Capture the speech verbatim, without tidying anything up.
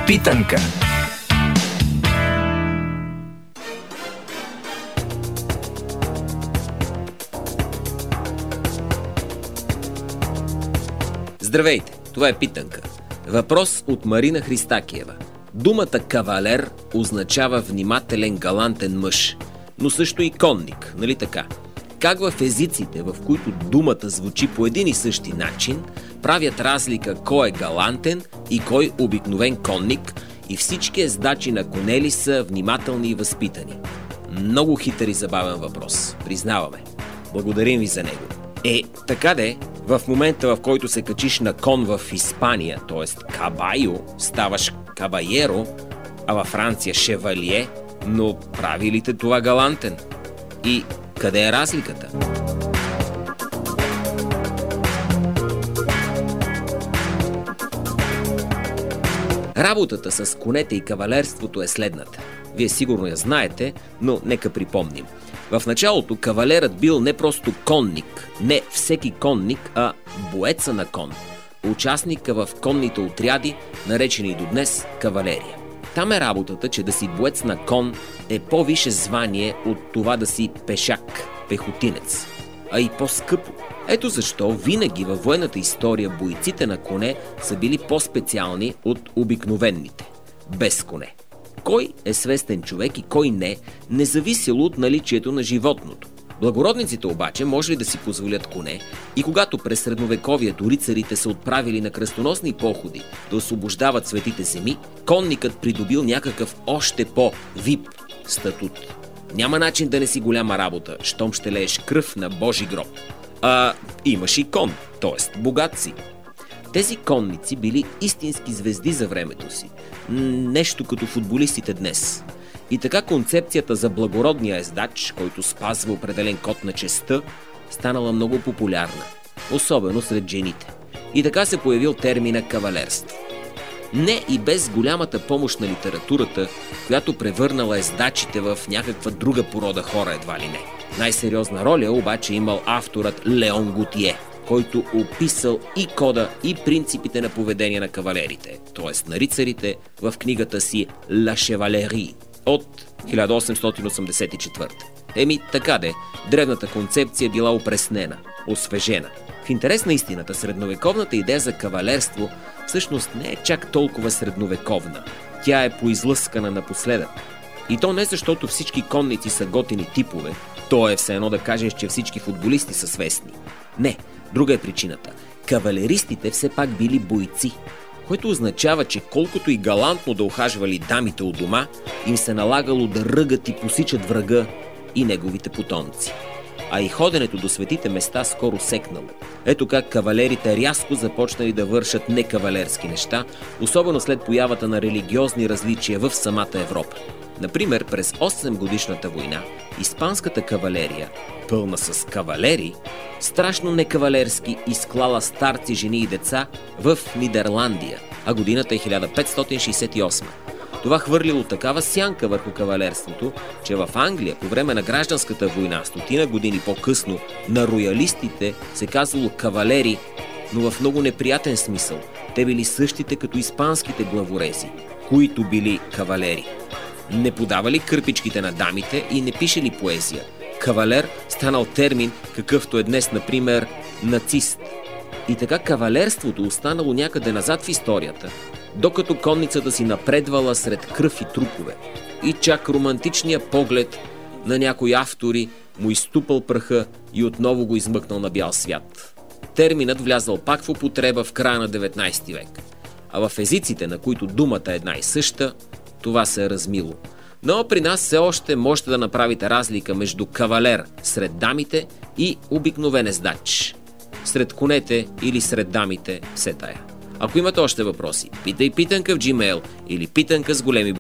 Питанка. Здравейте, това е Питанка. Въпрос от Марина Христакиева. Думата кавалер означава внимателен, галантен мъж, но също и конник, нали така? Как в езиците, в които думата звучи по един и същи начин, правят разлика кой е галантен и кой обикновен конник, и всички ездачи на коне ли са внимателни и възпитани? Много хитър и забавен въпрос, признаваме. Благодарим ви за него. Е, така де, в момента, в който се качиш на кон в Испания, т.е. кабайо, ставаш кабаеро, а във Франция шевалие, но прави ли те това галантен? И къде е разликата? Работата с конете и кавалерството е следната. Вие сигурно я знаете, но нека припомним. В началото кавалерът бил не просто конник, не всеки конник, а боеца на кон. Участника в конните отряди, наречени до днес кавалерия. Там е работата, че да си боец на кон е по-висше звание от това да си пешак, пехотинец, а и по-скъпо. Ето защо винаги във военната история бойците на коне са били по-специални от обикновените, без коне. Кой е свестен човек и кой не, не зависело от наличието на животното. Благородниците обаче можели да си позволят коне и когато през средновековието рицарите са отправили на кръстоносни походи да освобождават светите земи, конникът придобил някакъв още по-вип статут. Няма начин да не си голяма работа, щом ще лееш кръв на Божи гроб. А имаш и кон, т.е. богат си. Тези конници били истински звезди за времето си. Нещо като футболистите днес. И така концепцията за благородния ездач, който спазва определен код на честта, станала много популярна, особено сред жените. И така се появил термина кавалерство. Не и без голямата помощ на литературата, която превърнала ездачите в някаква друга порода хора, едва ли не. Най-сериозна роля обаче имал авторът Леон Готие, който описал и кода, и принципите на поведение на кавалерите, т.е. на рицарите, в книгата си «La Chevalerie» от хиляда осемстотин осемдесет и четвърта. Еми, така де, древната концепция била опреснена, освежена. В интерес на истината, средновековната идея за кавалерство всъщност не е чак толкова средновековна. Тя е поизлъскана напоследък. И то не защото всички конници са готини типове, то е все едно да кажеш, че всички футболисти са свестни. Не, друга е причината. Кавалеристите все пак били бойци, което означава, че колкото и галантно да ухажвали дамите от дома, им се налагало да ръгат и посичат врага и неговите потомци. А и ходенето до светите места скоро секнало. Ето как кавалерите рязко започнали да вършат некавалерски неща, особено след появата на религиозни различия в самата Европа. Например, през осемгодишната война, испанската кавалерия, пълна с кавалери, страшно некавалерски изклала старци, жени и деца в Нидерландия, а годината е хиляда петстотин шейсет и осма. Това хвърлило такава сянка върху кавалерството, че в Англия по време на гражданската война, стотина години по-късно, на роялистите се казвало кавалери, но в много неприятен смисъл. Те били същите като испанските главорези, които били кавалери. Не подавали кърпичките на дамите и не пишели поезия. Кавалер станал термин, какъвто е днес, например, нацист. И така кавалерството останало някъде назад в историята, докато конницата си напредвала сред кръв и трупове. И чак романтичният поглед на някои автори му изтупал праха и отново го измъкнал на бял свят. Терминът влязал пак в употреба в края на деветнайсети век. А в езиците, на които думата е една и съща, това се е размило. Но при нас все още можете да направите разлика между кавалер сред дамите и обикновен ездач сред конете или сред дамите, все тая. Ако имате още въпроси, питай питанка в Gmail или питанка с големи